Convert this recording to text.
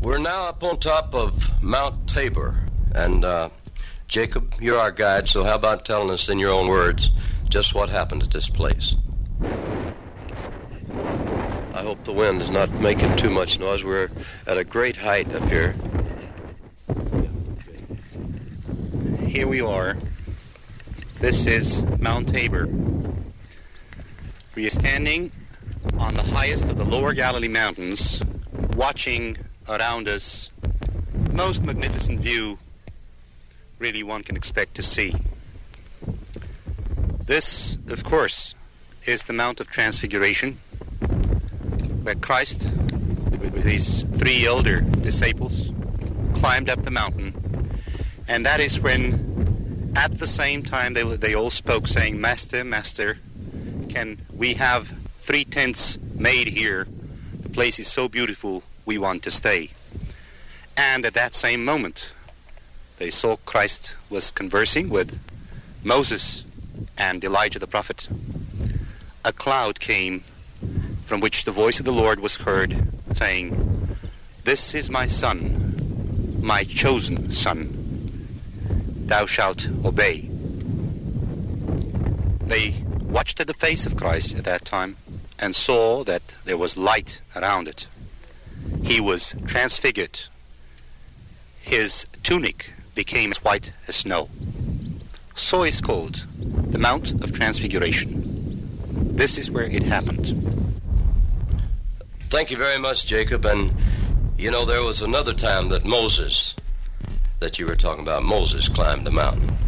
We're now up on top of Mount Tabor, and Jacob, you're our guide, so how about telling us in your own words just what happened at this place? I hope the wind is not making too much noise. We're at a great height up here. Here we are. This is Mount Tabor. We are standing on the highest of the Lower Galilee Mountains, watching around us the most magnificent view really one can expect to see. This, of course, is the Mount of Transfiguration, where Christ, with his three elder disciples, climbed up the mountain. And that is when, at the same time, they all spoke, saying, Master, Master, can we have 3 tents made here? The place is so beautiful, we want to stay. And at that same moment, they saw Christ was conversing with Moses and Elijah the prophet. A cloud came from which the voice of the Lord was heard, saying, This is my son, my chosen son. Thou shalt obey. They watched at the face of Christ at that time and saw that there was light around it. He was transfigured. His tunic became as white as snow. So is called the Mount of Transfiguration. This is where it happened. Thank you very much, Jacob. And, you know, there was another time that you were talking about, Moses climbed the mountain.